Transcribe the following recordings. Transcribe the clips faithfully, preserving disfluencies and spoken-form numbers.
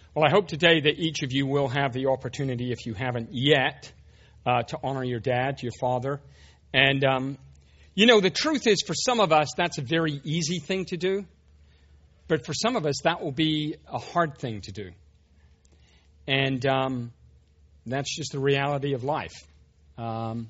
Well, I hope today that each of you will have the opportunity, if you haven't yet, uh, to honor your dad, your father. And, um, you know, the truth is, for some of us, that's a very easy thing to do. But for some of us, that will be a hard thing to do. And um, that's just the reality of life. Um,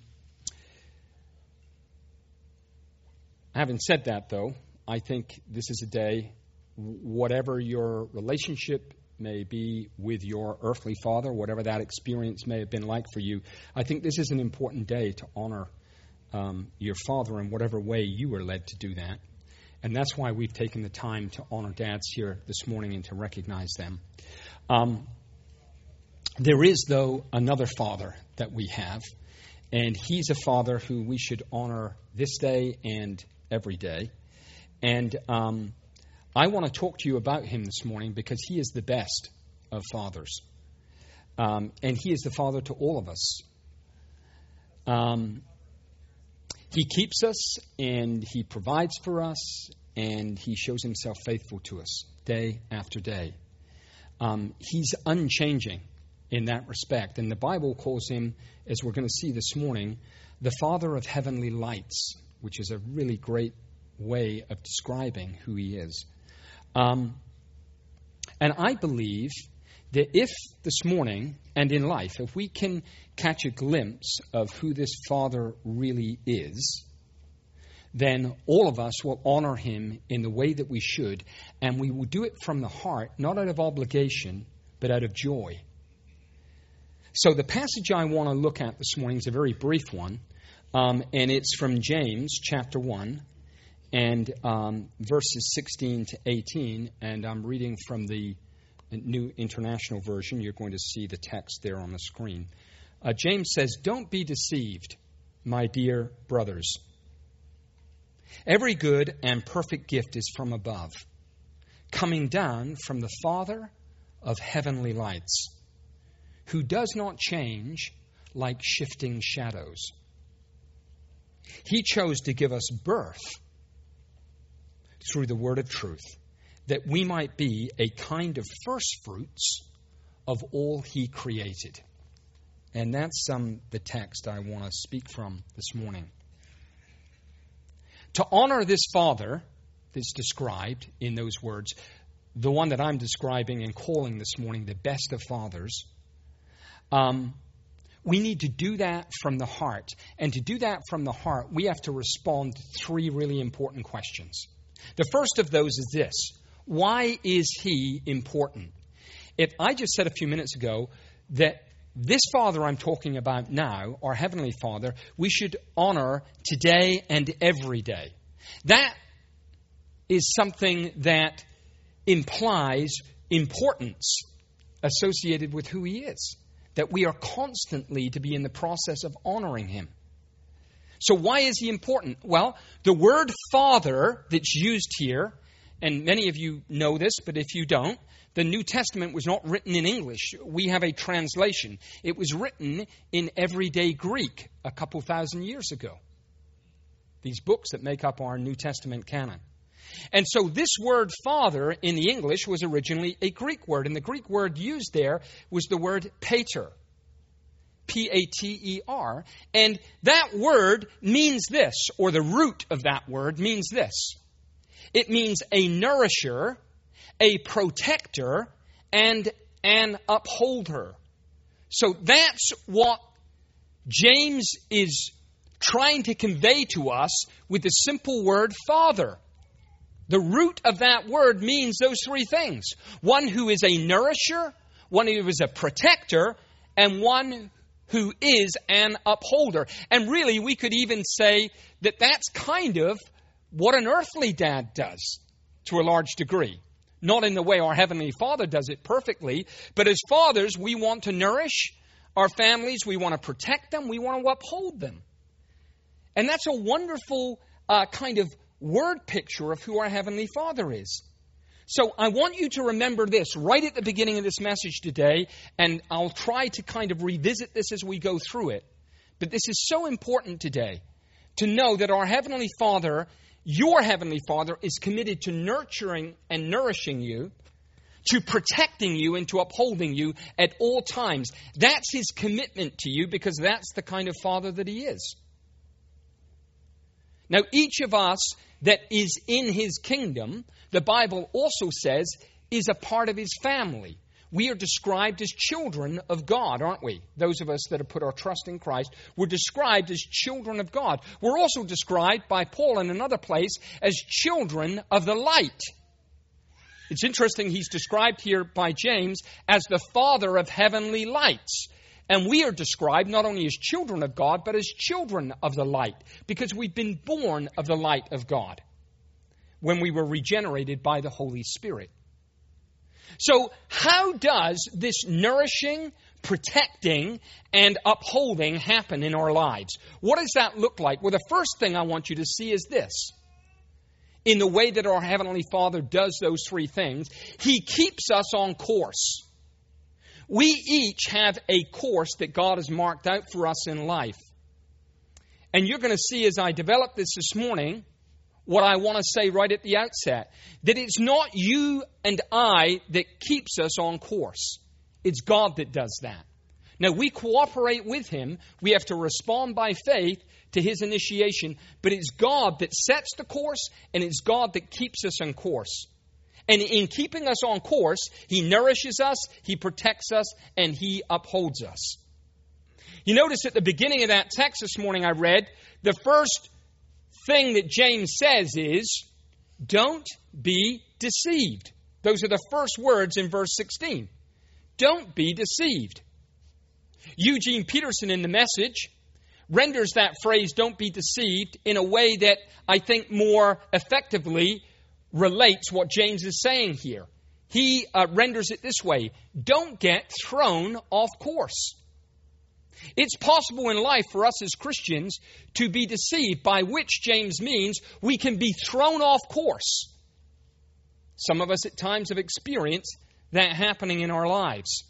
having said that, though, I think this is a day, whatever your relationship may be with your earthly father, whatever that experience may have been like for you, I think this is an important day to honor um, your father in whatever way you were led to do that. And that's why we've taken the time to honor dads here this morning and to recognize them. Um, there is, though, another father that we have, and he's a father who we should honor this day and every day. And um I want to talk to you about him this morning because he is the best of fathers. Um, and he is the father to all of us. Um, he keeps us and he provides for us and he shows himself faithful to us day after day. Um, he's unchanging in that respect. And the Bible calls him, as we're going to see this morning, the Father of heavenly lights, which is a really great way of describing who he is. Um, and I believe that if this morning and in life, if we can catch a glimpse of who this Father really is, then all of us will honor him in the way that we should, and we will do it from the heart, not out of obligation, but out of joy. So the passage I want to look at this morning is a very brief one, um, and it's from James chapter one. And um, verses sixteen to eighteen, and I'm reading from the New International Version. You're going to see the text there on the screen. Uh, James says, "Don't be deceived, my dear brothers. Every good and perfect gift is from above, coming down from the Father of heavenly lights, who does not change like shifting shadows. He chose to give us birth through the word of truth, that we might be a kind of first fruits of all he created." And that's um, the text I want to speak from this morning. To honor this Father that's described in those words, the one that I'm describing and calling this morning the best of fathers, um, we need to do that from the heart. And to do that from the heart, we have to respond to three really important questions. The first of those is this: why is he important? If I just said a few minutes ago that this Father I'm talking about now, our Heavenly Father, we should honor today and every day. That is something that implies importance associated with who he is, that we are constantly to be in the process of honoring him. So why is he important? Well, the word Father that's used here, and many of you know this, but if you don't, the New Testament was not written in English. We have a translation. It was written in everyday Greek a couple thousand years ago. These books that make up our New Testament canon. And so this word Father in the English was originally a Greek word, and the Greek word used there was the word pater. P A T E R, and that word means this, or the root of that word means this. It means a nourisher, a protector, and an upholder. So that's what James is trying to convey to us with the simple word Father. The root of that word means those three things. One who is a nourisher, one who is a protector, and one who is an upholder. And really, we could even say that that's kind of what an earthly dad does to a large degree. Not in the way our Heavenly Father does it perfectly, but as fathers, we want to nourish our families, we want to protect them, we want to uphold them. And that's a wonderful uh, kind of word picture of who our Heavenly Father is. So I want you to remember this right at the beginning of this message today, and I'll try to kind of revisit this as we go through it. But this is so important today, to know that our Heavenly Father, your Heavenly Father, is committed to nurturing and nourishing you, to protecting you and to upholding you at all times. That's His commitment to you, because that's the kind of Father that He is. Now, each of us that is in His kingdom, the Bible also says, is a part of His family. We are described as children of God, aren't we? Those of us that have put our trust in Christ, we're described as children of God. We're also described by Paul in another place as children of the light. It's interesting, he's described here by James as the Father of heavenly lights. And we are described not only as children of God, but as children of the light, because we've been born of the light of God when we were regenerated by the Holy Spirit. So how does this nourishing, protecting, and upholding happen in our lives? What does that look like? Well, the first thing I want you to see is this. In the way that our Heavenly Father does those three things, He keeps us on course. We each have a course that God has marked out for us in life. And you're going to see as I develop this this morning, what I want to say right at the outset, that it's not you and I that keeps us on course. It's God that does that. Now, we cooperate with Him. We have to respond by faith to His initiation. But it's God that sets the course, and it's God that keeps us on course. And in keeping us on course, He nourishes us, He protects us, and He upholds us. You notice at the beginning of that text this morning I read, the first thing that James says is, don't be deceived. Those are the first words in verse sixteen. Don't be deceived. Eugene Peterson in The Message renders that phrase, don't be deceived, in a way that I think more effectively relates what James is saying here. He uh, renders it this way, don't get thrown off course. It's possible in life for us as Christians to be deceived, by which James means we can be thrown off course. Some of us at times have experienced that happening in our lives.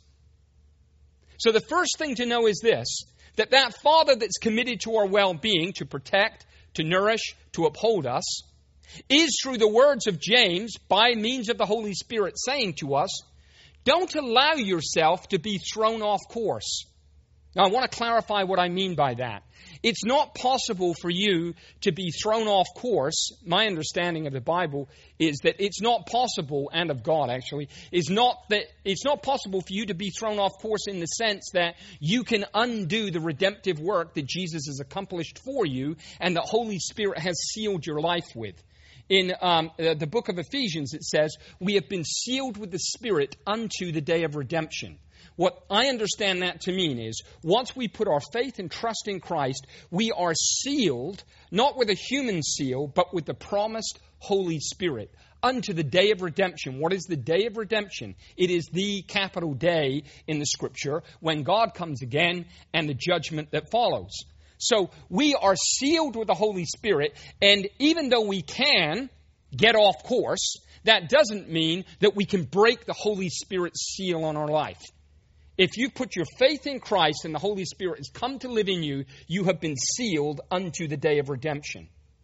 So the first thing to know is this, that that Father that's committed to our well-being, to protect, to nourish, to uphold us, is through the words of James, by means of the Holy Spirit, saying to us, don't allow yourself to be thrown off course. Now, I want to clarify what I mean by that. It's not possible for you to be thrown off course. My understanding of the Bible is that it's not possible, and of God actually, is not that it's not possible for you to be thrown off course in the sense that you can undo the redemptive work that Jesus has accomplished for you and the Holy Spirit has sealed your life with. In um, the book of Ephesians, it says, we have been sealed with the Spirit unto the day of redemption. What I understand that to mean is, once we put our faith and trust in Christ, we are sealed, not with a human seal, but with the promised Holy Spirit, unto the day of redemption. What is the day of redemption? It is the capital day in the Scripture, when God comes again and the judgment that follows. So we are sealed with the Holy Spirit, and even though we can get off course, that doesn't mean that we can break the Holy Spirit's seal on our life. If you put your faith in Christ and the Holy Spirit has come to live in you, you have been sealed unto the day of redemption.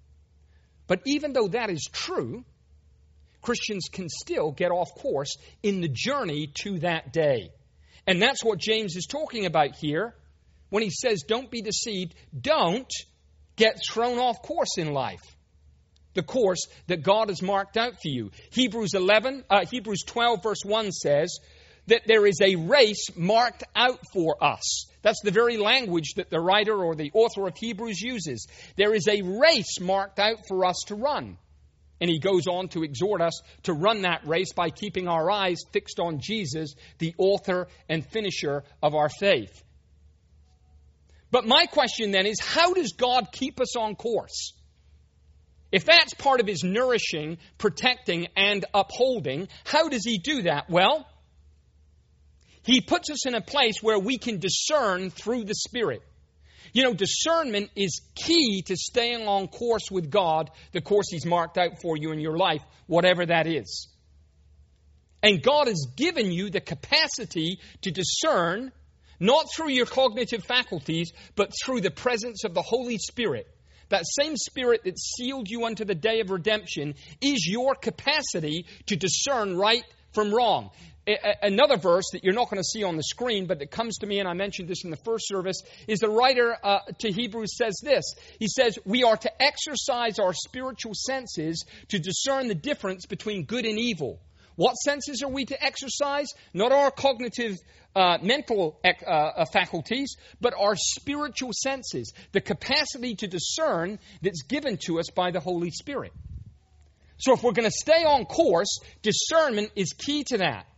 But even though that is true, Christians can still get off course in the journey to that day. And that's what James is talking about here when he says, don't be deceived, don't get thrown off course in life. The course that God has marked out for you. Hebrews eleven, uh, Hebrews twelve verse one says that there is a race marked out for us. That's the very language that the writer or the author of Hebrews uses. There is a race marked out for us to run. And he goes on to exhort us to run that race by keeping our eyes fixed on Jesus, the author and finisher of our faith. But my question then is, how does God keep us on course? If that's part of His nourishing, protecting, and upholding, how does He do that? Well, He puts us in a place where we can discern through the Spirit. You know, discernment is key to staying on course with God, the course He's marked out for you in your life, whatever that is. And God has given you the capacity to discern, not through your cognitive faculties, but through the presence of the Holy Spirit. That same Spirit that sealed you unto the day of redemption is your capacity to discern right from wrong. Another verse that you're not going to see on the screen, but that comes to me, and I mentioned this in the first service, is the writer uh, to Hebrews says this. He says, we are to exercise our spiritual senses to discern the difference between good and evil. What senses are we to exercise? Not our cognitive, uh, mental uh, faculties, but our spiritual senses, the capacity to discern that's given to us by the Holy Spirit. So if we're going to stay on course, discernment is key to that.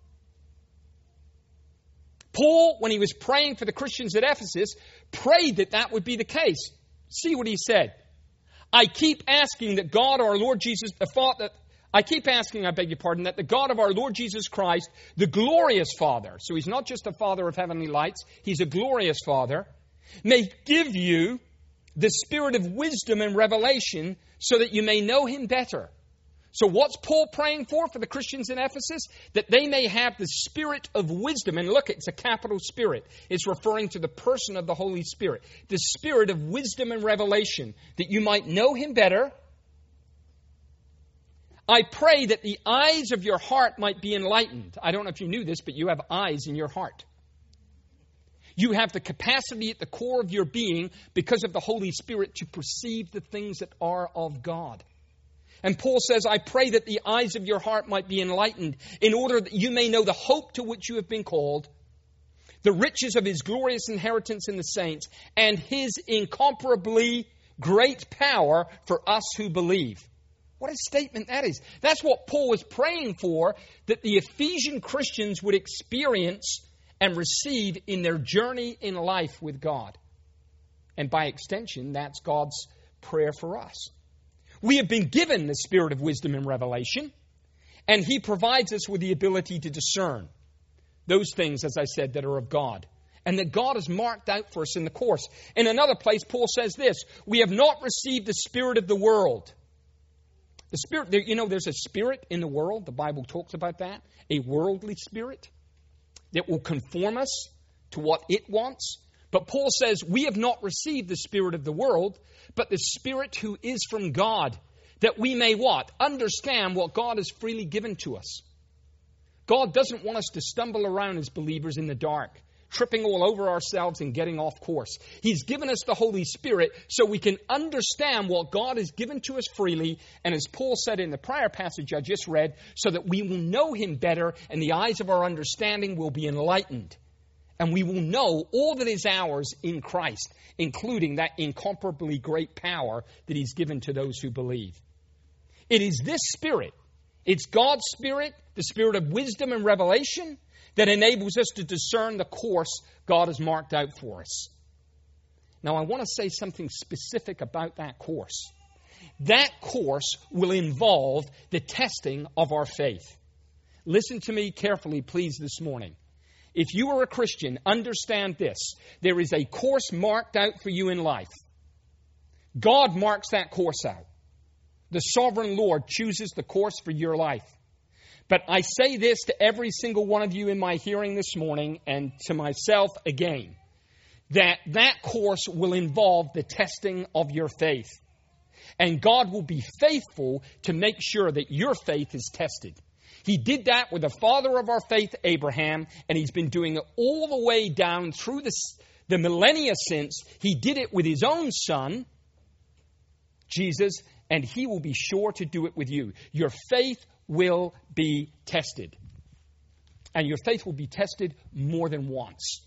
Paul, when he was praying for the Christians at Ephesus, prayed that that would be the case. See what he said. I keep asking that God, our Lord Jesus, the Father, I keep asking, I beg your pardon, that the God of our Lord Jesus Christ, the glorious Father, so he's not just a Father of heavenly lights, he's a glorious Father, may give you the spirit of wisdom and revelation so that you may know him better. So what's Paul praying for for the Christians in Ephesus? That they may have the spirit of wisdom. And look, it's a capital spirit. It's referring to the person of the Holy Spirit. The spirit of wisdom and revelation, that you might know him better. I pray that the eyes of your heart might be enlightened. I don't know if you knew this, but you have eyes in your heart. You have the capacity at the core of your being, because of the Holy Spirit, to perceive the things that are of God. And Paul says, I pray that the eyes of your heart might be enlightened, in order that you may know the hope to which you have been called, the riches of his glorious inheritance in the saints, and his incomparably great power for us who believe. What a statement that is. That's what Paul was praying for, that the Ephesian Christians would experience and receive in their journey in life with God. And by extension, that's God's prayer for us. We have been given the spirit of wisdom and revelation, and he provides us with the ability to discern those things, as I said, that are of God, and that God has marked out for us in the course. In another place, Paul says this, we have not received the spirit of the world. The spirit, you know, there's a spirit in the world. The Bible talks about that. A worldly spirit that will conform us to what it wants. But Paul says, we have not received the spirit of the world, but the Spirit who is from God, that we may what? Understand what God has freely given to us. God doesn't want us to stumble around as believers in the dark, tripping all over ourselves and getting off course. He's given us the Holy Spirit so we can understand what God has given to us freely, and as Paul said in the prior passage I just read, so that we will know him better and the eyes of our understanding will be enlightened. And we will know all that is ours in Christ, including that incomparably great power that he's given to those who believe. It is this Spirit, it's God's Spirit, the Spirit of wisdom and revelation, that enables us to discern the course God has marked out for us. Now, I want to say something specific about that course. That course will involve the testing of our faith. Listen to me carefully, please, this morning. If you are a Christian, understand this. There is a course marked out for you in life. God marks that course out. The sovereign Lord chooses the course for your life. But I say this to every single one of you in my hearing this morning, and to myself again, that that course will involve the testing of your faith. And God will be faithful to make sure that your faith is tested. He did that with the father of our faith, Abraham, and he's been doing it all the way down through the, the millennia since. He did it with his own son, Jesus, and he will be sure to do it with you. Your faith will be tested. And your faith will be tested more than once.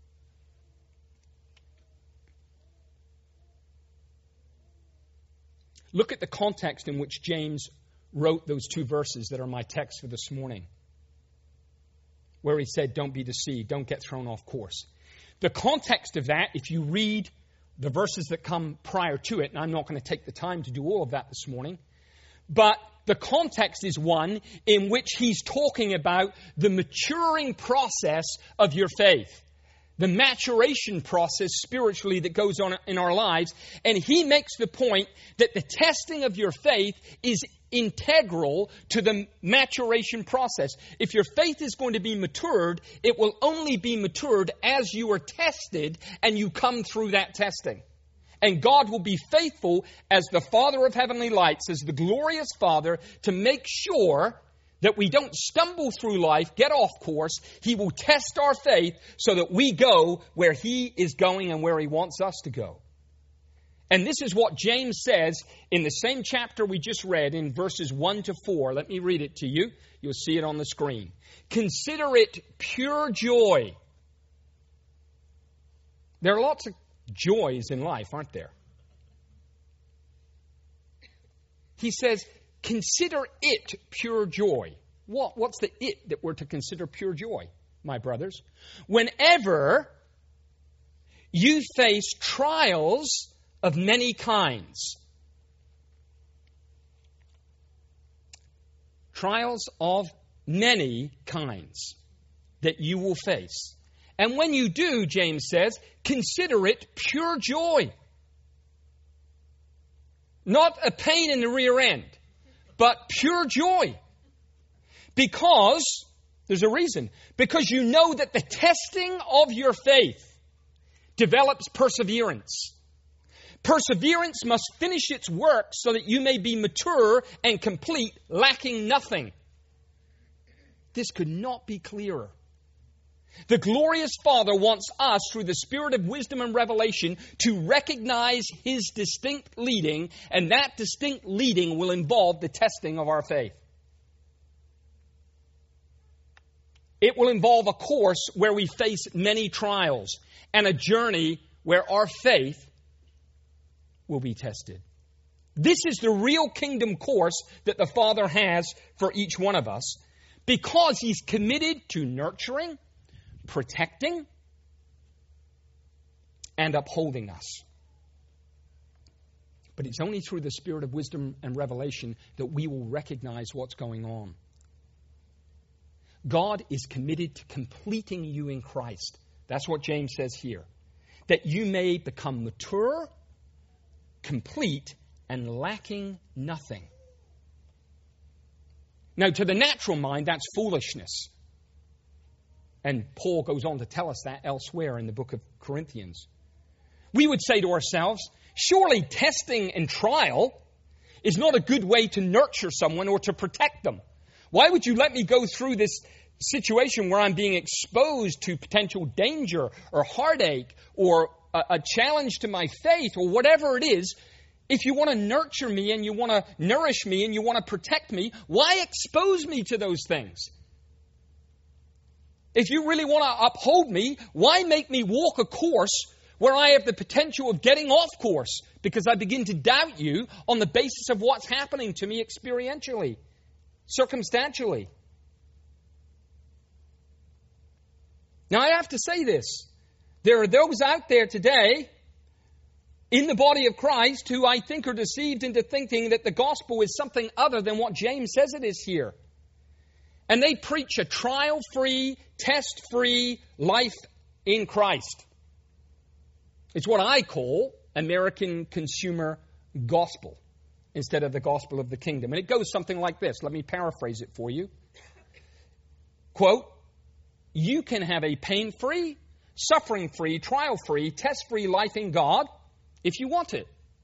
Look at the context in which James wrote those two verses that are my text for this morning, where he said, don't be deceived, don't get thrown off course. The context of that, if you read the verses that come prior to it, and I'm not going to take the time to do all of that this morning, but the context is one in which he's talking about the maturing process of your faith, the maturation process spiritually that goes on in our lives. And he makes the point that the testing of your faith is integral to the maturation process. If your faith is going to be matured, it will only be matured as you are tested and you come through that testing. And God will be faithful as the Father of heavenly lights, as the glorious Father, to make sure that we don't stumble through life, get off course. He will test our faith so that we go where He is going and where He wants us to go. And this is what James says in the same chapter we just read in verses one to four. Let me read it to you. You'll see it on the screen. Consider it pure joy. There are lots of joys in life, aren't there? He says, consider it pure joy. What? What's the it that we're to consider pure joy, my brothers? Whenever you face trials of many kinds. Trials of many kinds that you will face. And when you do, James says, consider it pure joy. Not a pain in the rear end, but pure joy. Because, there's a reason, because you know that the testing of your faith develops perseverance. Perseverance must finish its work so that you may be mature and complete, lacking nothing. This could not be clearer. The glorious Father wants us, through the Spirit of wisdom and revelation, to recognize His distinct leading, and that distinct leading will involve the testing of our faith. It will involve a course where we face many trials, and a journey where our faith will be tested. This is the real kingdom course that the Father has for each one of us, because He's committed to nurturing, protecting, and upholding us. But it's only through the Spirit of wisdom and revelation that we will recognize what's going on. God is committed to completing you in Christ. That's what James says here. That you may become mature, complete, and lacking nothing. Now, to the natural mind, that's foolishness. And Paul goes on to tell us that elsewhere in the book of Corinthians. We would say to ourselves, surely testing and trial is not a good way to nurture someone or to protect them. Why would you let me go through this situation where I'm being exposed to potential danger or heartache or a, a challenge to my faith or whatever it is? If you want to nurture me and you want to nourish me and you want to protect me, why expose me to those things? If you really want to uphold me, why make me walk a course where I have the potential of getting off course because I begin to doubt you on the basis of what's happening to me experientially, circumstantially? Now, I have to say this. There are those out there today in the body of Christ who I think are deceived into thinking that the gospel is something other than what James says it is here. And they preach a trial-free, test-free life in Christ. It's what I call American consumer gospel instead of the gospel of the kingdom. And it goes something like this. Let me paraphrase it for you. Quote, you can have a pain-free, suffering-free, trial-free, test-free life in God if you want it.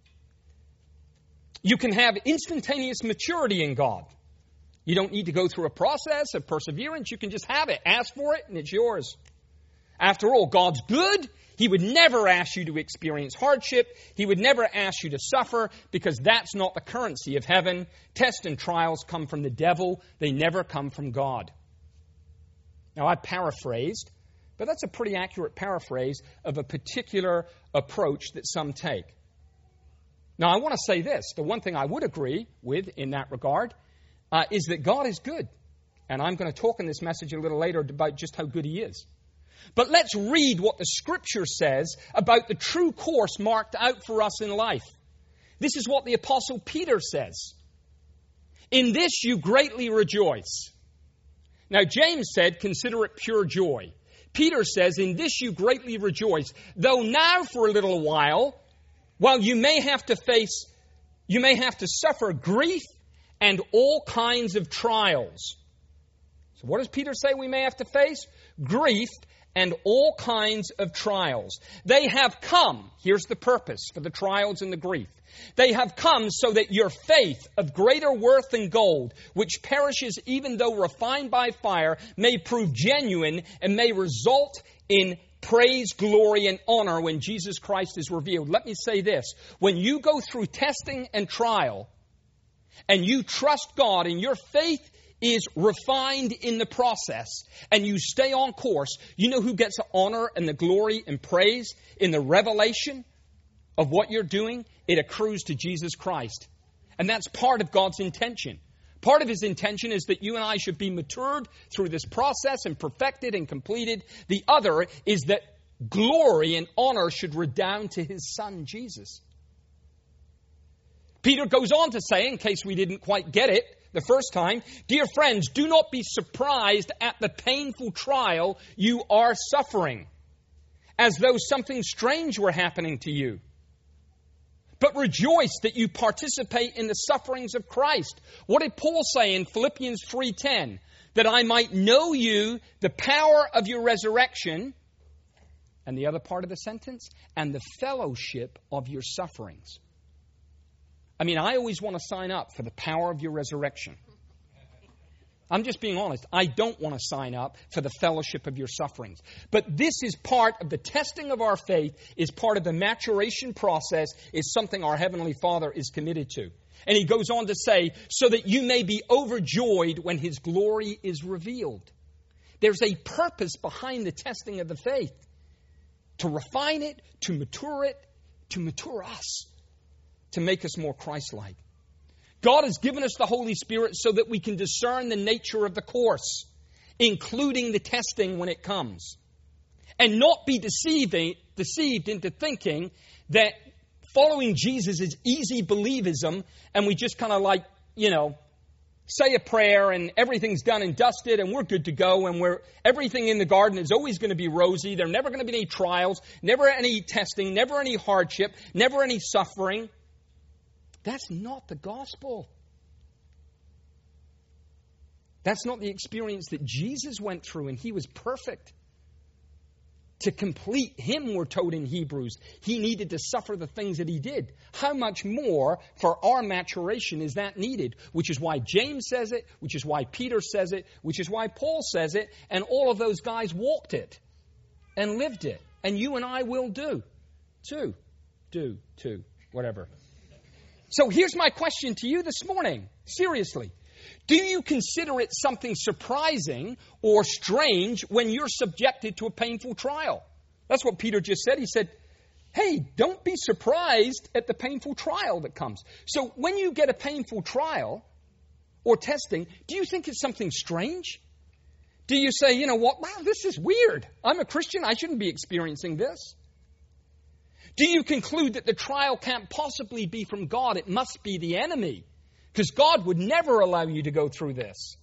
You can have instantaneous maturity in God. You don't need to go through a process of perseverance. You can just have it. Ask for it, and it's yours. After all, God's good. He would never ask you to experience hardship. He would never ask you to suffer, because that's not the currency of heaven. Tests and trials come from the devil. They never come from God. Now, I paraphrased, but that's a pretty accurate paraphrase of a particular approach that some take. Now, I want to say this. The one thing I would agree with in that regard Uh, is that God is good. And I'm going to talk in this message a little later about just how good He is. But let's read what the Scripture says about the true course marked out for us in life. This is what the Apostle Peter says. In this you greatly rejoice. Now, James said, consider it pure joy. Peter says, in this you greatly rejoice, though now for a little while, while you may have to face, you may have to suffer grief and all kinds of trials. So what does Peter say we may have to face? Grief and all kinds of trials. They have come, here's the purpose for the trials and the grief. They have come so that your faith of greater worth than gold, which perishes even though refined by fire, may prove genuine and may result in praise, glory, and honor when Jesus Christ is revealed. Let me say this. When you go through testing and trial, and you trust God, and your faith is refined in the process, and you stay on course, you know who gets the honor and the glory and praise in the revelation of what you're doing? It accrues to Jesus Christ. And that's part of God's intention. Part of His intention is that you and I should be matured through this process and perfected and completed. The other is that glory and honor should redound to His Son, Jesus. Peter goes on to say, in case we didn't quite get it the first time, dear friends, do not be surprised at the painful trial you are suffering, as though something strange were happening to you. But rejoice that you participate in the sufferings of Christ. What did Paul say in Philippians three ten? That I might know you, the power of your resurrection, and the other part of the sentence, and the fellowship of your sufferings. I mean, I always want to sign up for the power of your resurrection. I'm just being honest. I don't want to sign up for the fellowship of your sufferings. But this is part of the testing of our faith, is part of the maturation process, is something our Heavenly Father is committed to. And he goes on to say, so that you may be overjoyed when His glory is revealed. There's a purpose behind the testing of the faith. To refine it, to mature it, to mature us, to make us more Christ-like. God has given us the Holy Spirit so that we can discern the nature of the course, including the testing when it comes. And not be deceived, deceived into thinking that following Jesus is easy believism and we just kind of like, you know, say a prayer and everything's done and dusted and we're good to go and we're everything in the garden is always going to be rosy. There are never going to be any trials, never any testing, never any hardship, never any suffering. That's not the gospel. That's not the experience that Jesus went through, and He was perfect. To complete Him, we're told in Hebrews, He needed to suffer the things that He did. How much more for our maturation is that needed? Which is why James says it, which is why Peter says it, which is why Paul says it, and all of those guys walked it and lived it. And you and I will do. Too. Do. Too. Whatever. So here's my question to you this morning. Seriously. Do you consider it something surprising or strange when you're subjected to a painful trial? That's what Peter just said. He said, hey, don't be surprised at the painful trial that comes. So when you get a painful trial or testing, do you think it's something strange? Do you say, you know what, wow, this is weird. I'm a Christian. I shouldn't be experiencing this. Do you conclude that the trial can't possibly be from God? It must be the enemy. Because God would never allow you to go through this.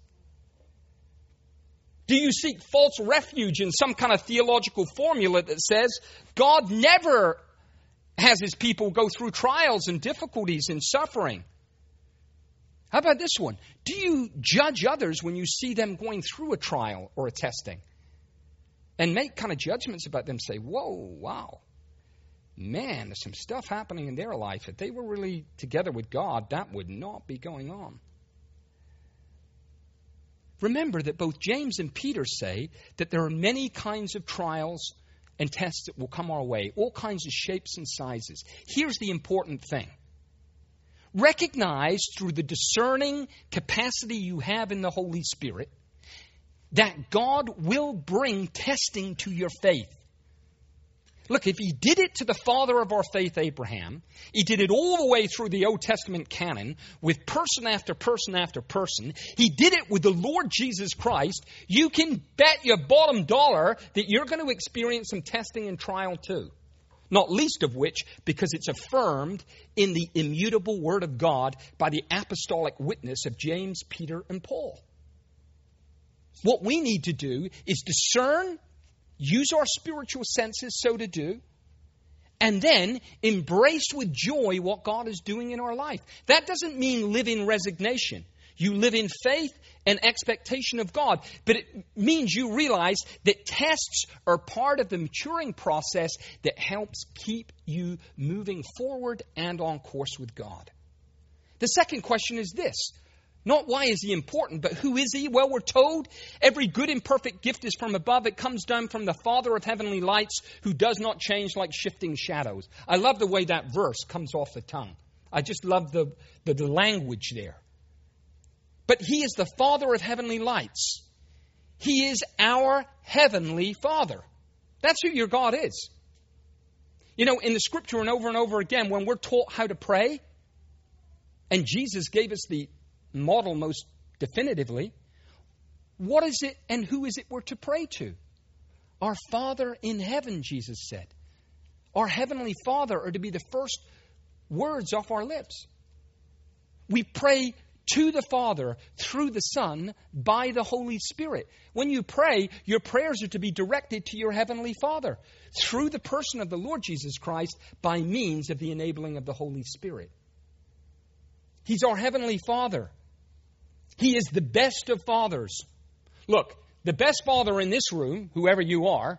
Do you seek false refuge in some kind of theological formula that says God never has His people go through trials and difficulties and suffering? How about this one? Do you judge others when you see them going through a trial or a testing? And make kind of judgments about them, say, whoa, wow. Man, there's some stuff happening in their life. If they were really together with God, that would not be going on. Remember that both James and Peter say that there are many kinds of trials and tests that will come our way, all kinds of shapes and sizes. Here's the important thing. Recognize through the discerning capacity you have in the Holy Spirit that God will bring testing to your faith. Look, if He did it to the father of our faith, Abraham, He did it all the way through the Old Testament canon with person after person after person. He did it with the Lord Jesus Christ. You can bet your bottom dollar that you're going to experience some testing and trial too. Not least of which, because it's affirmed in the immutable Word of God by the apostolic witness of James, Peter, and Paul. What we need to do is discern, use our spiritual senses so to do, and then embrace with joy what God is doing in our life. That doesn't mean live in resignation. You live in faith and expectation of God. But it means you realize that tests are part of the maturing process that helps keep you moving forward and on course with God. The second question is this. Not why is he important, but who is he? Well, we're told every good and perfect gift is from above. It comes down from the Father of heavenly lights, who does not change like shifting shadows. I love the way that verse comes off the tongue. I just love the, the, the language there. But he is the Father of heavenly lights. He is our heavenly Father. That's who your God is. You know, in the Scripture and over and over again, when we're taught how to pray, and Jesus gave us the model most definitively, what is it and who is it we're to pray to? Our Father in heaven, Jesus said. Our heavenly Father are to be the first words off our lips. We pray to the Father through the Son by the Holy Spirit. When you pray, your prayers are to be directed to your heavenly Father through the person of the Lord Jesus Christ by means of the enabling of the Holy Spirit. He's our heavenly Father. He is the best of fathers. Look, the best father in this room, whoever you are,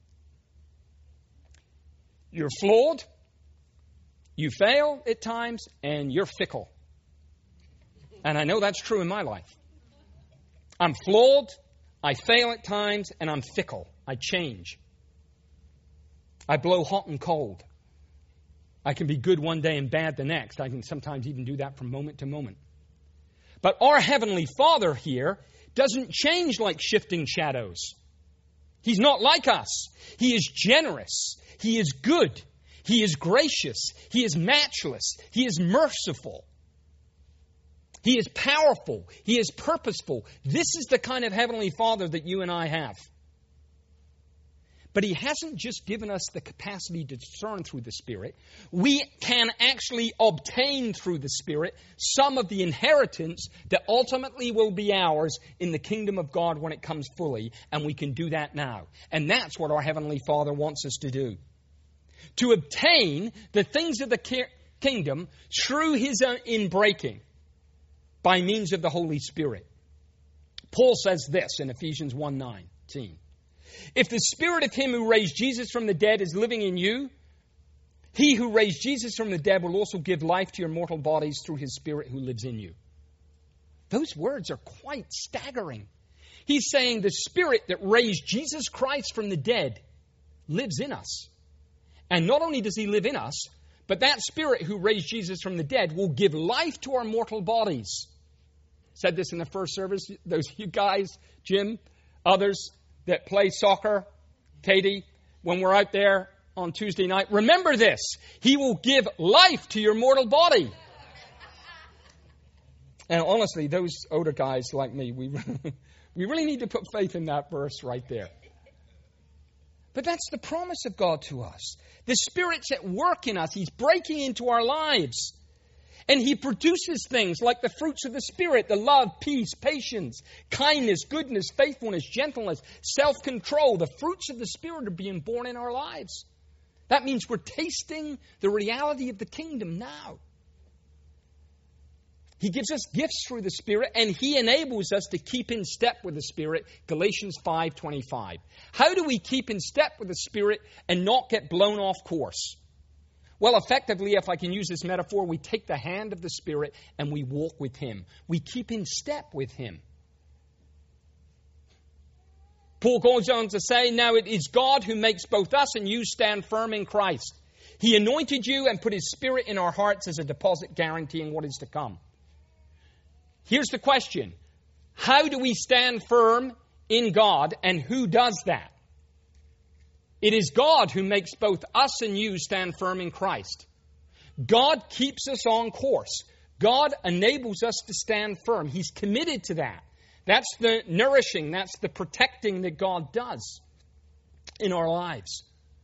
you're flawed, you fail at times, and you're fickle. And I know that's true in my life. I'm flawed, I fail at times, and I'm fickle. I change. I blow hot and cold. I can be good one day and bad the next. I can sometimes even do that from moment to moment. But our Heavenly Father here doesn't change like shifting shadows. He's not like us. He is generous. He is good. He is gracious. He is matchless. He is merciful. He is powerful. He is purposeful. This is the kind of Heavenly Father that you and I have. But He hasn't just given us the capacity to discern through the Spirit. We can actually obtain through the Spirit some of the inheritance that ultimately will be ours in the kingdom of God when it comes fully. And we can do that now. And that's what our Heavenly Father wants us to do. To obtain the things of the kingdom through His inbreaking by means of the Holy Spirit. Paul says this in Ephesians one nineteen. If the Spirit of Him who raised Jesus from the dead is living in you, He who raised Jesus from the dead will also give life to your mortal bodies through His Spirit who lives in you. Those words are quite staggering. He's saying the Spirit that raised Jesus Christ from the dead lives in us. And not only does He live in us, but that Spirit who raised Jesus from the dead will give life to our mortal bodies. Said this in the first service. Those you guys, Jim, others that play soccer, Katie, when we're out there on Tuesday night, remember this. He will give life to your mortal body. And honestly, those older guys like me, we, we really need to put faith in that verse right there. But that's the promise of God to us. The Spirit's at work in us. He's breaking into our lives. And He produces things like the fruits of the Spirit, the love, peace, patience, kindness, goodness, faithfulness, gentleness, self-control. The fruits of the Spirit are being born in our lives. That means we're tasting the reality of the kingdom now. He gives us gifts through the Spirit, and He enables us to keep in step with the Spirit. Galatians five twenty-five. How do we keep in step with the Spirit and not get blown off course? Well, effectively, if I can use this metaphor, we take the hand of the Spirit and we walk with Him. We keep in step with Him. Paul goes on to say, now it is God who makes both us and you stand firm in Christ. He anointed you and put His Spirit in our hearts as a deposit guaranteeing what is to come. Here's the question. How do we stand firm in God, and who does that? It is God who makes both us and you stand firm in Christ. God keeps us on course. God enables us to stand firm. He's committed to that. That's the nourishing, that's the protecting that God does in our lives.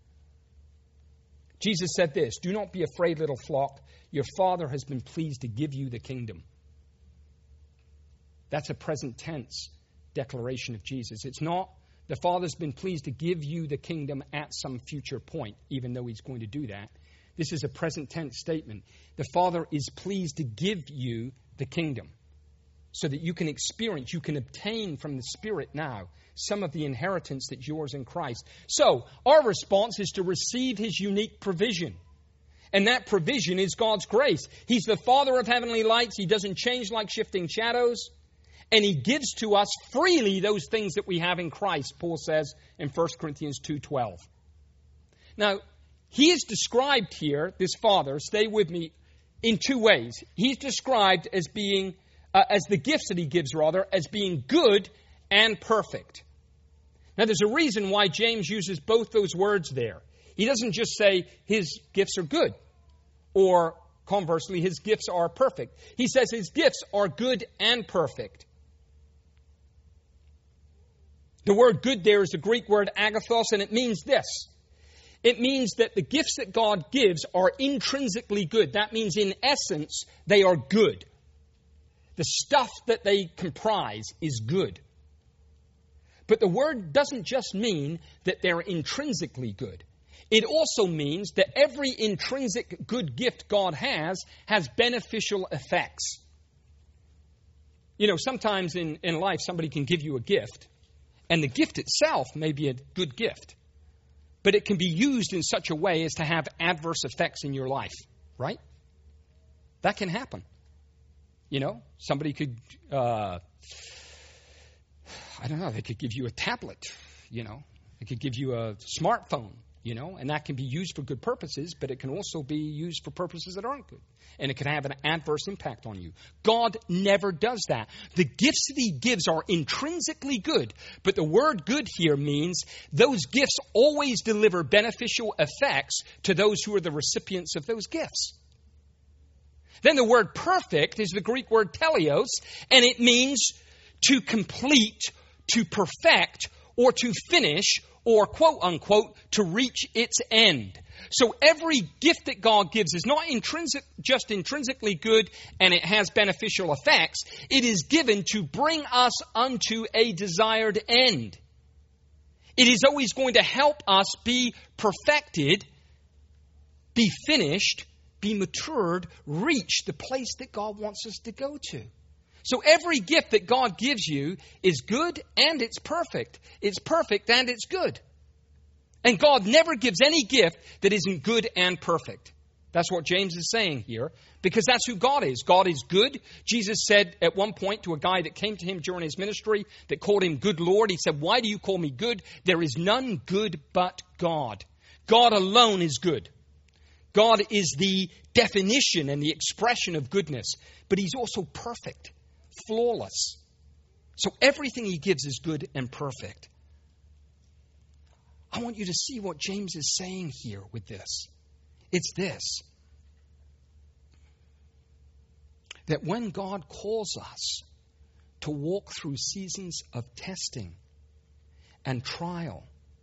Jesus said this, do not be afraid, little flock. Your Father has been pleased to give you the kingdom. That's a present tense declaration of Jesus. It's not the Father's been pleased to give you the kingdom at some future point, even though He's going to do that. This is a present tense statement. The Father is pleased to give you the kingdom. so that you can experience, you can obtain from the Spirit now some of the inheritance that's yours in Christ. So, our response is to receive His unique provision. And that provision is God's grace. He's the Father of heavenly lights. He doesn't change like shifting shadows. And He gives to us freely those things that we have in Christ, Paul says in First Corinthians two twelve. Now, He is described here, this Father, stay with me, in two ways. He's described as being, uh, as the gifts that He gives, rather, as being good and perfect. Now, there's a reason why James uses both those words there. He doesn't just say His gifts are good, or conversely, His gifts are perfect. He says His gifts are good and perfect. The word good there is the Greek word agathos, and it means this. It means that the gifts that God gives are intrinsically good. That means, in essence, they are good. The stuff that they comprise is good. But the word doesn't just mean that they're intrinsically good. It also means that every intrinsic good gift God has has beneficial effects. You know, sometimes in, in life somebody can give you a gift, and the gift itself may be a good gift, but it can be used in such a way as to have adverse effects in your life, right? That can happen. You know, somebody could, uh, I don't know, they could give you a tablet, you know. They could give you a smartphone, you know, and that can be used for good purposes, but it can also be used for purposes that aren't good. And it can have an adverse impact on you. God never does that. The gifts that He gives are intrinsically good, but the word good here means those gifts always deliver beneficial effects to those who are the recipients of those gifts. Then the word perfect is the Greek word teleos, and it means to complete, to perfect, or to finish, or quote unquote, to reach its end. So every gift that God gives is not intrinsic, just intrinsically good and it has beneficial effects. It is given to bring us unto a desired end. It is always going to help us be perfected, be finished, be matured, reach the place that God wants us to go to. So every gift that God gives you is good and it's perfect. It's perfect and it's good. And God never gives any gift that isn't good and perfect. That's what James is saying here, because that's who God is. God is good. Jesus said at one point to a guy that came to Him during His ministry that called Him good Lord, He said, "Why do you call me good? There is none good but God." God alone is good. God is the definition and the expression of goodness, but He's also perfect, flawless. So everything He gives is good and perfect. I want you to see what James is saying here with this. It's this. That when God calls us to walk through seasons of testing and trial,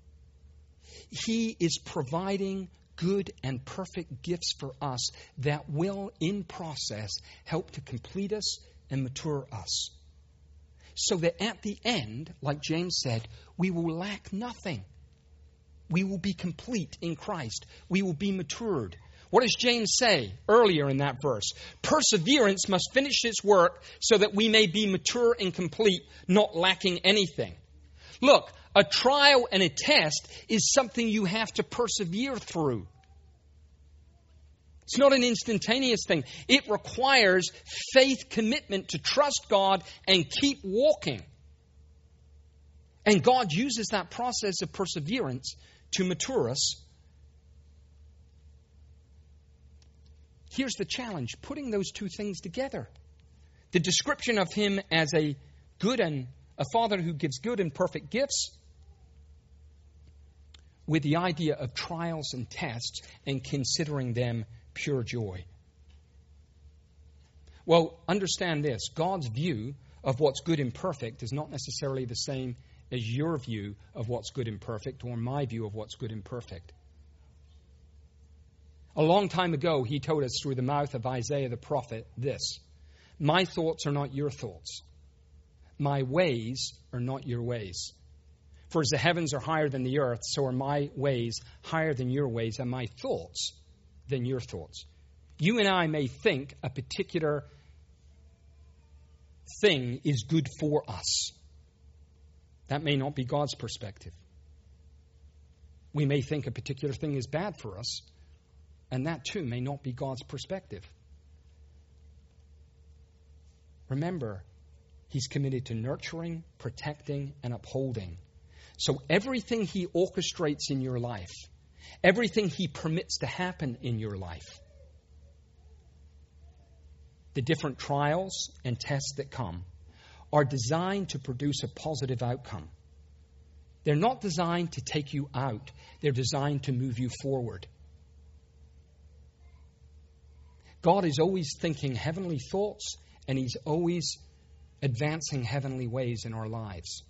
He is providing good and perfect gifts for us that will, in process, help to complete us and mature us. So that at the end, like James said, we will lack nothing. We will be complete in Christ. We will be matured. What does James say earlier in that verse? Perseverance must finish its work so that we may be mature and complete, not lacking anything. Look, a trial and a test is something you have to persevere through. It's not an instantaneous thing. It requires faith commitment to trust God and keep walking. And God uses that process of perseverance to mature us. Here's the challenge, putting those two things together. The description of Him as a good and a Father who gives good and perfect gifts, with the idea of trials and tests and considering them pure joy. Well, understand this. God's view of what's good and perfect is not necessarily the same as your view of what's good and perfect or my view of what's good and perfect. A long time ago, He told us through the mouth of Isaiah the prophet this: "My thoughts are not your thoughts. My ways are not your ways. For as the heavens are higher than the earth, so are my ways higher than your ways, and my thoughts than your thoughts." You and I may think a particular thing is good for us. That may not be God's perspective. We may think a particular thing is bad for us, and that too may not be God's perspective. Remember, He's committed to nurturing, protecting, and upholding. So everything He orchestrates in your life, everything He permits to happen in your life, the different trials and tests that come, are designed to produce a positive outcome. They're not designed to take you out. They're designed to move you forward. God is always thinking heavenly thoughts, and He's always advancing heavenly ways in our lives.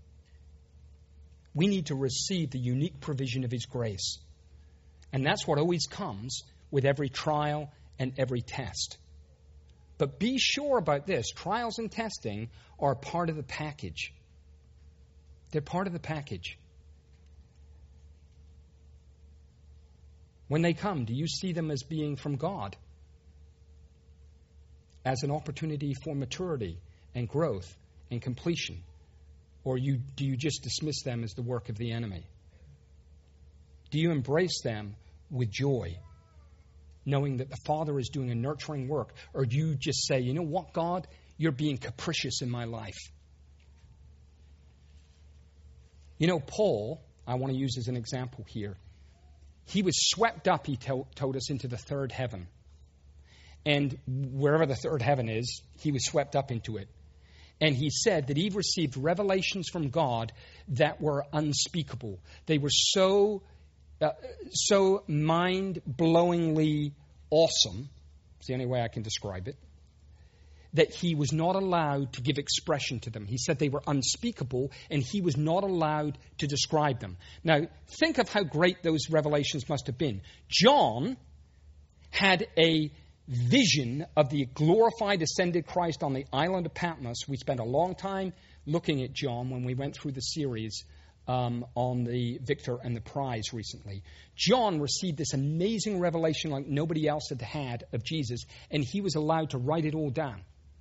We need to receive the unique provision of His grace. And that's what always comes with every trial and every test. But be sure about this. Trials and testing are part of the package. They're part of the package. When they come, do you see them as being from God? As an opportunity for maturity and growth and completion? Or you, do you just dismiss them as the work of the enemy? Do you embrace them with joy, knowing that the Father is doing a nurturing work? Or do you just say, you know what, God, you're being capricious in my life? You know, Paul, I want to use as an example here. He was swept up, he to- told us, into the third heaven. And wherever the third heaven is, he was swept up into it. And he said that he received revelations from God that were unspeakable. They were so, uh, so mind-blowingly awesome, it's the only way I can describe it, that he was not allowed to give expression to them. He said they were unspeakable, and he was not allowed to describe them. Now, think of how great those revelations must have been. John had a vision of the glorified ascended Christ on the island of Patmos. We spent a long time looking at John when we went through the series um, on the Victor and the Prize recently. John received this amazing revelation like nobody else had had of Jesus, and he was allowed to write it all down.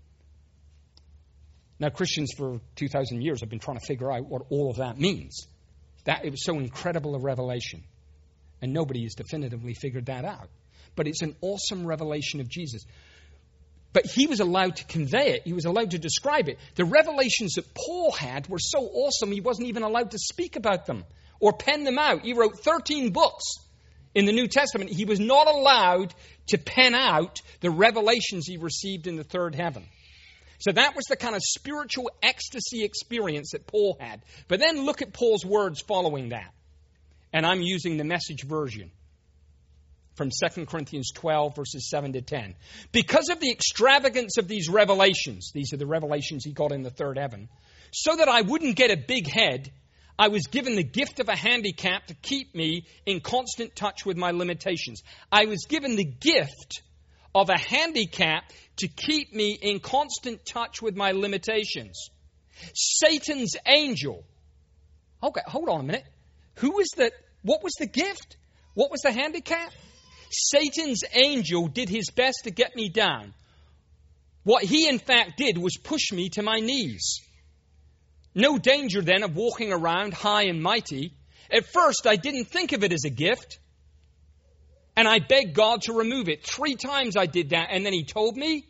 Now, Christians for two thousand years have been trying to figure out what all of that means. That it was so incredible a revelation, and nobody has definitively figured that out. But it's an awesome revelation of Jesus. But he was allowed to convey it. He was allowed to describe it. The revelations that Paul had were so awesome, he wasn't even allowed to speak about them or pen them out. He wrote thirteen books in the New Testament. He was not allowed to pen out the revelations he received in the third heaven. So that was the kind of spiritual ecstasy experience that Paul had. But then look at Paul's words following that. And I'm using the Message version from Second Corinthians twelve, verses seven to ten. Because of the extravagance of these revelations, these are the revelations he got in the third heaven, so that I wouldn't get a big head, I was given the gift of a handicap to keep me in constant touch with my limitations. I was given the gift of a handicap to keep me in constant touch with my limitations. Satan's angel. Okay, hold on a minute. Who was the, what was the gift? What was the handicap? Satan's angel did his best to get me down. What he in fact did was push me to my knees. No danger then of walking around high and mighty. At first I didn't think of it as a gift. And I begged God to remove it. Three times I did that. And then he told me,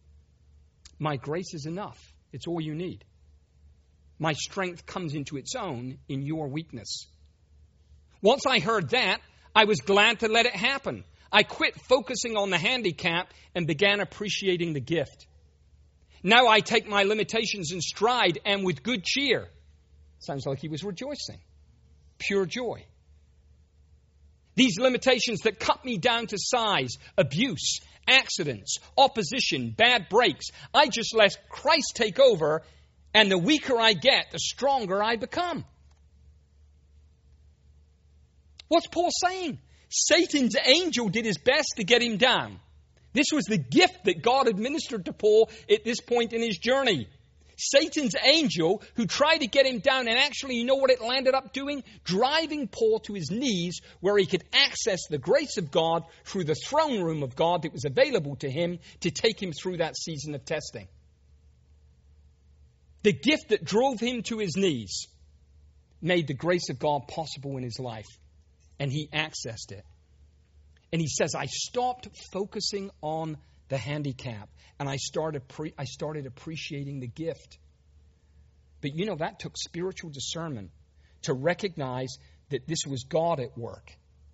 my grace is enough. It's all you need. My strength comes into its own in your weakness. Once I heard that, I was glad to let it happen. I quit focusing on the handicap and began appreciating the gift. Now I take my limitations in stride and with good cheer. Sounds like he was rejoicing. Pure joy. These limitations that cut me down to size, abuse, accidents, opposition, bad breaks. I just let Christ take over, and the weaker I get, the stronger I become. What's Paul saying? Satan's angel did his best to get him down. This was the gift that God administered to Paul at this point in his journey. Satan's angel who tried to get him down, and actually, you know what it landed up doing? Driving Paul to his knees where he could access the grace of God through the throne room of God that was available to him to take him through that season of testing. The gift that drove him to his knees made the grace of God possible in his life. And he accessed it. And he says, I stopped focusing on the handicap. And I started pre- I started appreciating the gift. But you know, that took spiritual discernment to recognize that this was God at work.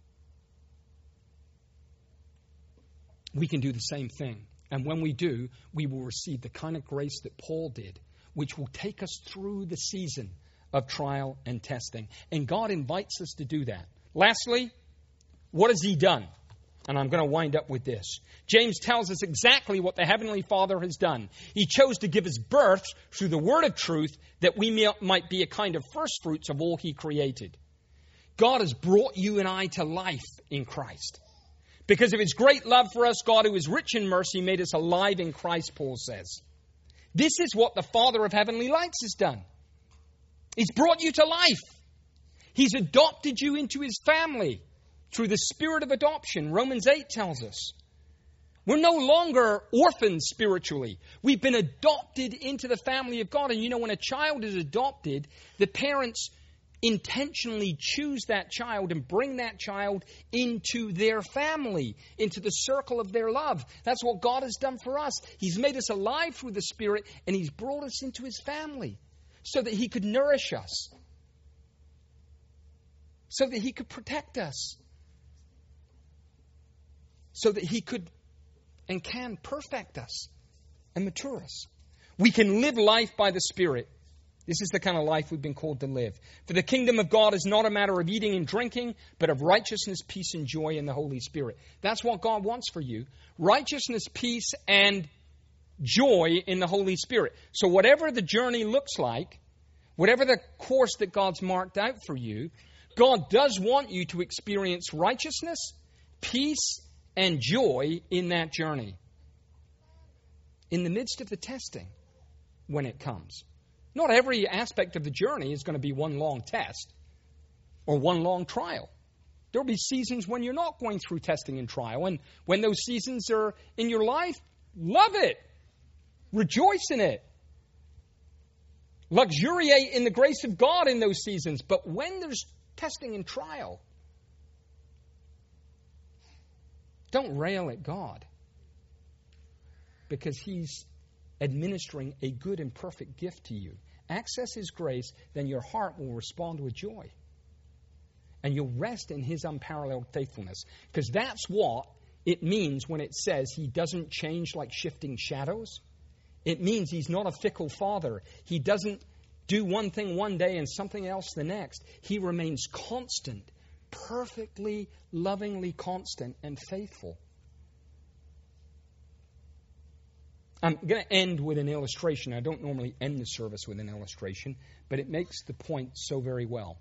We can do the same thing. And when we do, we will receive the kind of grace that Paul did, which will take us through the season of trial and testing. And God invites us to do that. Lastly, what has he done? And I'm going to wind up with this. James tells us exactly what the Heavenly Father has done. He chose to give us birth through the word of truth that we may, might be a kind of first fruits of all he created. God has brought you and I to life in Christ. Because of his great love for us, God, who is rich in mercy, made us alive in Christ, Paul says. This is what the Father of heavenly lights has done. He's brought you to life. He's adopted you into his family through the spirit of adoption. Romans eight tells us. We're no longer orphans spiritually. We've been adopted into the family of God. And you know, when a child is adopted, the parents intentionally choose that child and bring that child into their family, into the circle of their love. That's what God has done for us. He's made us alive through the Spirit, and he's brought us into his family so that he could nourish us, so that he could protect us, so that he could and can perfect us and mature us. We can live life by the Spirit. This is the kind of life we've been called to live. For the kingdom of God is not a matter of eating and drinking, but of righteousness, peace, and joy in the Holy Spirit. That's what God wants for you. Righteousness, peace, and joy in the Holy Spirit. So whatever the journey looks like, whatever the course that God's marked out for you, God does want you to experience righteousness, peace, and joy in that journey. In the midst of the testing, when it comes. Not every aspect of the journey is going to be one long test or one long trial. There will be seasons when you're not going through testing and trial. And when those seasons are in your life, love it. Rejoice in it. Luxuriate in the grace of God in those seasons. But when there's testing and trial, don't rail at God, because he's administering a good and perfect gift to you. Access his grace, then your heart will respond with joy. And you'll rest in his unparalleled faithfulness. Because that's what it means when it says he doesn't change like shifting shadows. It means he's not a fickle father. He doesn't do one thing one day and something else the next. He remains constant, perfectly, lovingly constant and faithful. I'm going to end with an illustration. I don't normally end the service with an illustration, but it makes the point so very well.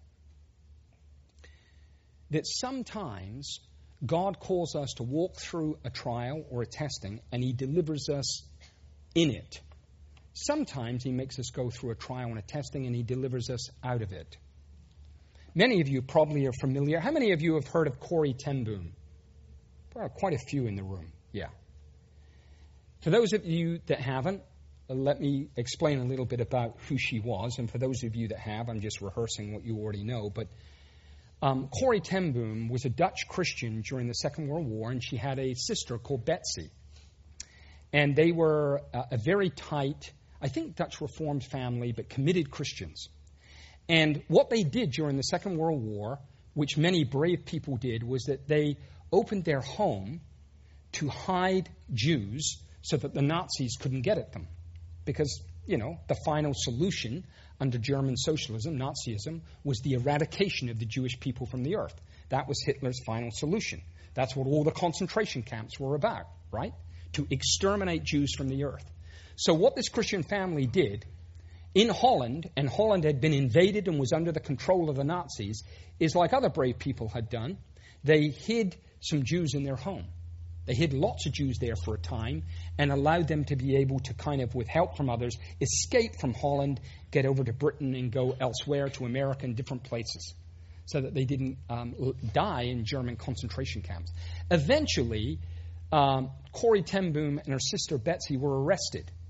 That sometimes God calls us to walk through a trial or a testing, and he delivers us in it. Sometimes he makes us go through a trial and a testing, and he delivers us out of it. Many of you probably are familiar. How many of you have heard of Corrie ten Boom? Well, quite a few in the room. Yeah. For those of you that haven't, let me explain a little bit about who she was. And for those of you that have, I'm just rehearsing what you already know. But um, Corrie ten Boom was a Dutch Christian during the Second World War, and she had a sister called Betsy. And they were uh, a very tight, I think Dutch Reformed family, but committed Christians. And what they did during the Second World War, which many brave people did, was that they opened their home to hide Jews so that the Nazis couldn't get at them. Because, you know, the final solution under German socialism, Nazism, was the eradication of the Jewish people from the earth. That was Hitler's final solution. That's what all the concentration camps were about, right? To exterminate Jews from the earth. So what this Christian family did in Holland, and Holland had been invaded and was under the control of the Nazis, is like other brave people had done. They hid some Jews in their home. They hid lots of Jews there for a time and allowed them to be able to kind of, with help from others, escape from Holland, get over to Britain and go elsewhere to America and different places so that they didn't um, die in German concentration camps. Eventually, um, Corrie ten Boom and her sister Betsy were arrested.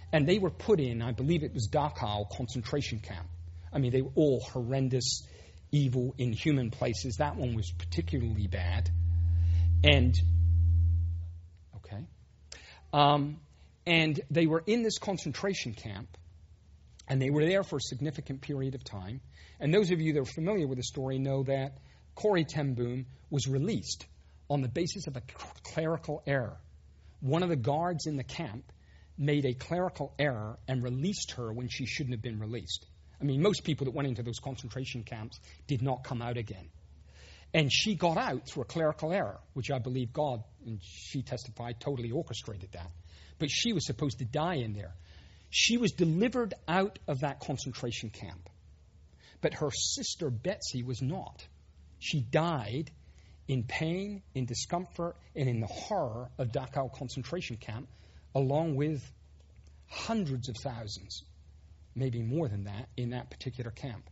And they were put in, I believe it was Dachau concentration camp. I mean, they were all horrendous, evil, inhuman places. That one was particularly bad. And, okay. Um, and they were in this concentration camp, and they were there for a significant period of time. And those of you that are familiar with the story know that Corrie ten Boom was released on the basis of a clerical error. One of the guards in the camp made a clerical error and released her when she shouldn't have been released. I mean, most people that went into those concentration camps did not come out again. And she got out through a clerical error, which I believe God, and she testified, totally orchestrated that. But she was supposed to die in there. She was delivered out of that concentration camp. But her sister Betsy was not. She died in pain, in discomfort, and in the horror of Dachau concentration camp, along with hundreds of thousands, maybe more than that, in that particular camp.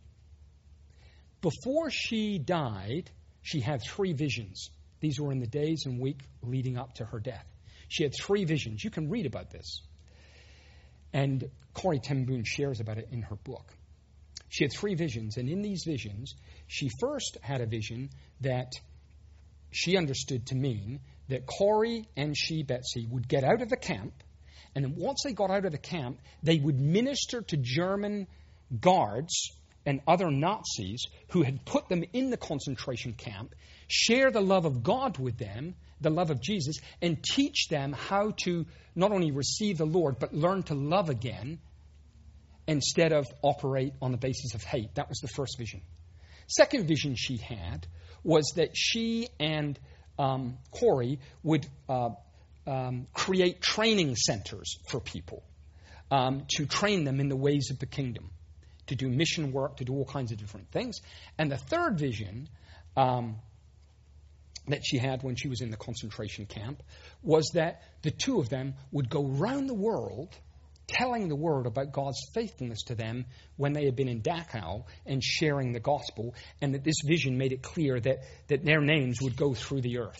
Before she died, she had three visions. These were in the days and week leading up to her death. She had three visions. You can read about this. And Corrie ten Boom shares about it in her book. She had three visions, and in these visions, she first had a vision that she understood to mean that Corrie and she, Betsy, would get out of the camp, and then once they got out of the camp, they would minister to German guards and other Nazis who had put them in the concentration camp, share the love of God with them, the love of Jesus, and teach them how to not only receive the Lord, but learn to love again instead of operate on the basis of hate. That was the first vision. Second vision she had was that she and um, Corrie would uh, um, create training centers for people um, to train them in the ways of the kingdom, to do mission work, to do all kinds of different things. And the third vision um, that she had when she was in the concentration camp was that the two of them would go round the world telling the word about God's faithfulness to them when they had been in Dachau and sharing the gospel, and that this vision made it clear that, that their names would go through the earth.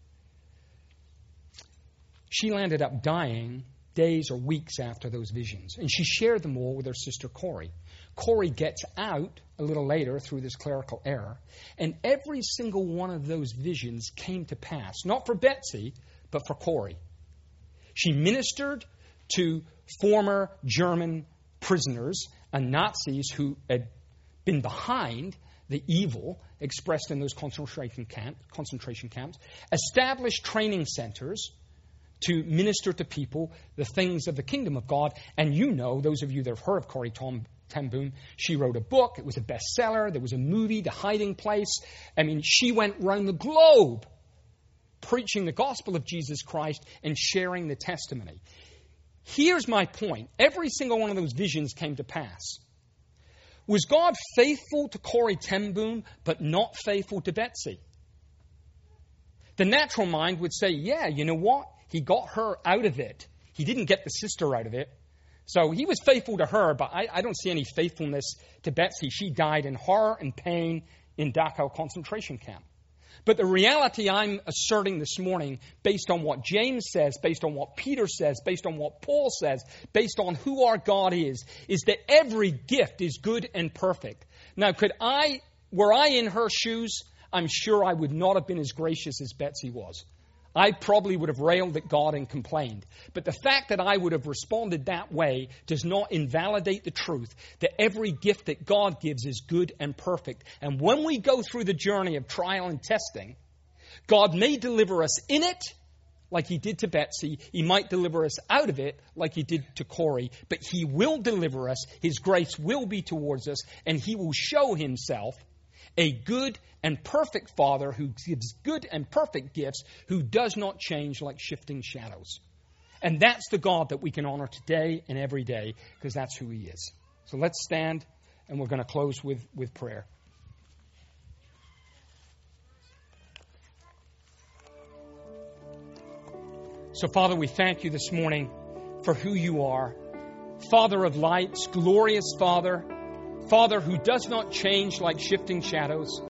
She landed up dying days or weeks after those visions, and she shared them all with her sister Corrie. Corrie gets out a little later through this clerical error, and every single one of those visions came to pass, not for Betsy, but for Corrie. She ministered to former German prisoners and Nazis who had been behind the evil expressed in those concentration, camp, concentration camps, established training centers to minister to people the things of the kingdom of God. And you know, those of you that have heard of Corrie ten Boom, she wrote a book. It was a bestseller. There was a movie, The Hiding Place. I mean, she went around the globe preaching the gospel of Jesus Christ and sharing the testimony. Here's my point. Every single one of those visions came to pass. Was God faithful to Corrie ten Boom, but not faithful to Betsy? The natural mind would say, yeah, you know what? He got her out of it. He didn't get the sister out of it. So he was faithful to her, but I, I don't see any faithfulness to Betsy. She died in horror and pain in Dachau concentration camp. But the reality I'm asserting this morning, based on what James says, based on what Peter says, based on what Paul says, based on who our God is, is that every gift is good and perfect. Now, could I, were I in her shoes, I'm sure I would not have been as gracious as Betsy was. I probably would have railed at God and complained. But the fact that I would have responded that way does not invalidate the truth that every gift that God gives is good and perfect. And when we go through the journey of trial and testing, God may deliver us in it like He did to Betsy. He might deliver us out of it like He did to Corrie. But He will deliver us. His grace will be towards us. And He will show Himself a good and perfect Father who gives good and perfect gifts, who does not change like shifting shadows. And that's the God that we can honor today and every day, because that's who He is. So let's stand, and we're going to close with, with prayer. So, Father, we thank You this morning for who You are. Father of lights, glorious Father, Father who does not change like shifting shadows.